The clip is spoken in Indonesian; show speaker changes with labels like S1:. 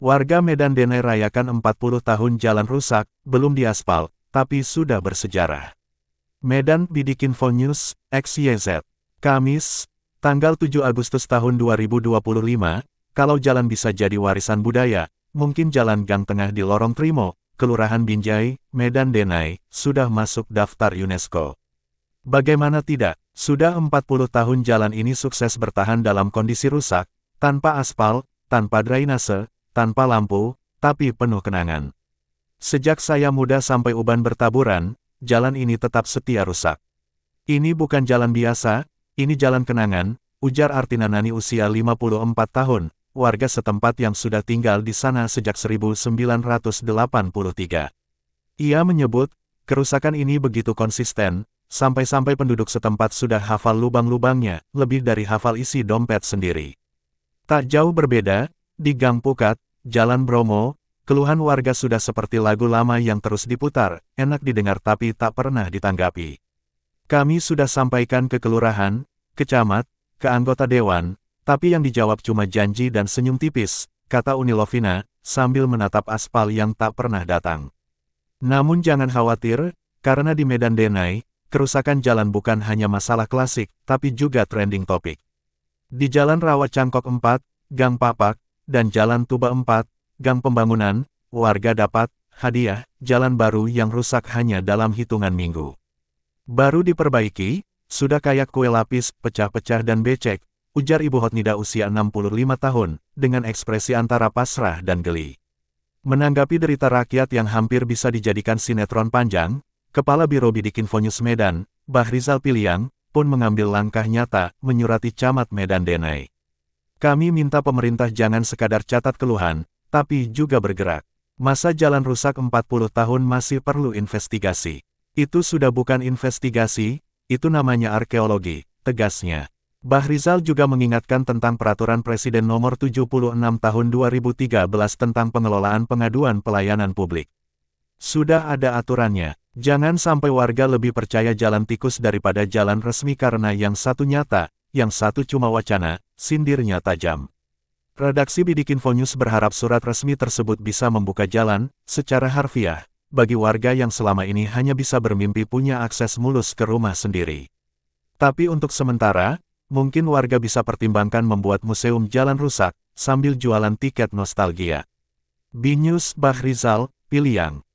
S1: Warga Medan Denai rayakan 40 tahun jalan rusak, belum diaspal, tapi sudah bersejarah. Medan Bidikinfo News, XYZ. Kamis, tanggal 7 Agustus tahun 2025, kalau jalan bisa jadi warisan budaya, mungkin jalan Gang Tengah di Lorong Trimo, Kelurahan Binjai, Medan Denai, sudah masuk daftar UNESCO. Bagaimana tidak, sudah 40 tahun jalan ini sukses bertahan dalam kondisi rusak, tanpa aspal, tanpa drainase, tanpa lampu, tapi penuh kenangan. Sejak saya muda sampai uban bertaburan, jalan ini tetap setia rusak. Ini bukan jalan biasa, ini jalan kenangan, ujar Artina Nani usia 54 tahun, warga setempat yang sudah tinggal di sana sejak 1983. Ia menyebut, kerusakan ini begitu konsisten, sampai-sampai penduduk setempat sudah hafal lubang-lubangnya, lebih dari hafal isi dompet sendiri. Tak jauh berbeda, di Gang Pukat, Jalan Bromo, keluhan warga sudah seperti lagu lama yang terus diputar, enak didengar tapi tak pernah ditanggapi. Kami sudah sampaikan ke kelurahan, ke camat, ke anggota dewan, tapi yang dijawab cuma janji dan senyum tipis, kata Uni Lovina, sambil menatap aspal yang tak pernah datang. Namun jangan khawatir, karena di Medan Denai, kerusakan jalan bukan hanya masalah klasik, tapi juga trending topik. Di Jalan Rawa Cangkok 4, Gang Papak, dan Jalan Tuba 4, Gang Pembangunan, warga dapat hadiah jalan baru yang rusak hanya dalam hitungan minggu. Baru diperbaiki, sudah kayak kue lapis, pecah-pecah dan becek, ujar Ibu Hotnida usia 65 tahun, dengan ekspresi antara pasrah dan geli. Menanggapi derita rakyat yang hampir bisa dijadikan sinetron panjang, Kepala Biro Bidikinfo News Medan, Bahrizal Piliang, pun mengambil langkah nyata, menyurati Camat Medan Denai. Kami minta pemerintah jangan sekadar catat keluhan, tapi juga bergerak. Masa jalan rusak 40 tahun masih perlu investigasi. Itu sudah bukan investigasi, itu namanya arkeologi, tegasnya. Bahrizal juga mengingatkan tentang Peraturan Presiden Nomor 76 Tahun 2013 tentang pengelolaan pengaduan pelayanan publik. Sudah ada aturannya, jangan sampai warga lebih percaya jalan tikus daripada jalan resmi karena yang satu nyata, yang satu cuma wacana, sindirnya tajam. Redaksi Bidikinfo News berharap surat resmi tersebut bisa membuka jalan, secara harfiah, bagi warga yang selama ini hanya bisa bermimpi punya akses mulus ke rumah sendiri. Tapi untuk sementara, mungkin warga bisa pertimbangkan membuat museum jalan rusak, sambil jualan tiket nostalgia. B-News Bahrizal, Piliang.